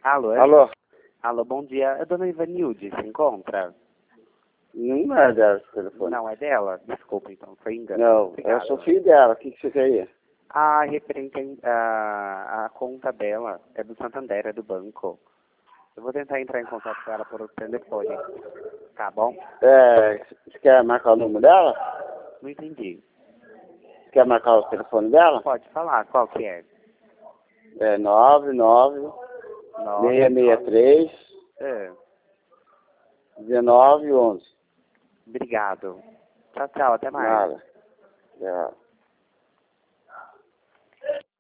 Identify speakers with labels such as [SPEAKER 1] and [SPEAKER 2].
[SPEAKER 1] Alô?
[SPEAKER 2] Alô?
[SPEAKER 1] Alô, bom dia. É a dona Ivanilde, se encontra?
[SPEAKER 2] Não é dela esse telefone.
[SPEAKER 1] Não, é dela? Desculpa, então, foi engano.
[SPEAKER 2] Não,
[SPEAKER 1] Obrigado.
[SPEAKER 2] eu sou filho dela. O que você quer?
[SPEAKER 1] Ah, referente a conta dela, é do Santander, é do banco. Eu vou tentar entrar em contato com ela por telefone. Tá bom?
[SPEAKER 2] Você quer marcar o número dela?
[SPEAKER 1] Não entendi.
[SPEAKER 2] Você quer marcar o telefone dela?
[SPEAKER 1] Pode falar, qual que é?
[SPEAKER 2] É 99-663-1911.
[SPEAKER 1] É, obrigado. Tchau, tchau, até mais.
[SPEAKER 2] Nada. É.